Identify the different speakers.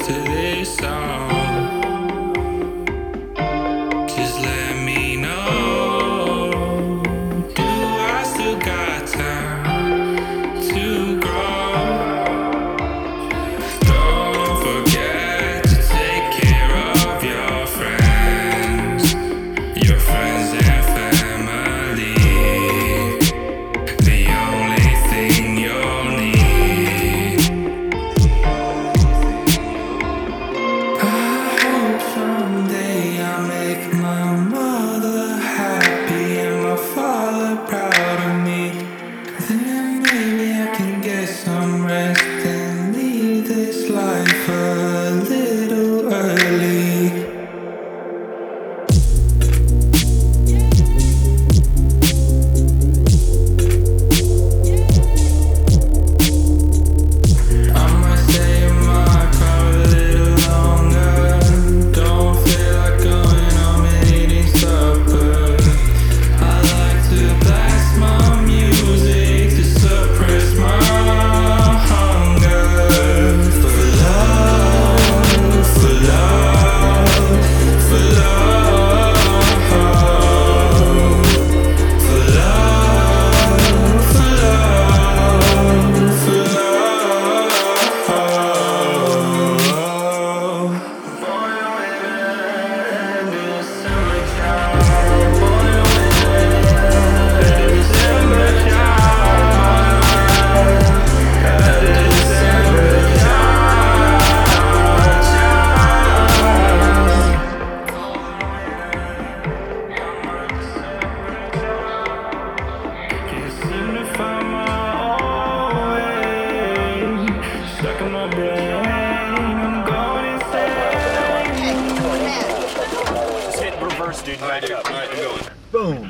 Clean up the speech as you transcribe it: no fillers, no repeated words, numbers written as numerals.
Speaker 1: to this song. Just let me know. Do I still got time to grow? Don't forget to take care of your friends and family. The only thing you'll need. I hope someday I make my mother happy and my father proud of me. Then maybe I can get some rest and leave this life a little early. Stuck in my brain, I'm going insane.
Speaker 2: Just hit reverse, dude. Back up.
Speaker 3: Alright, I'm going. Boom.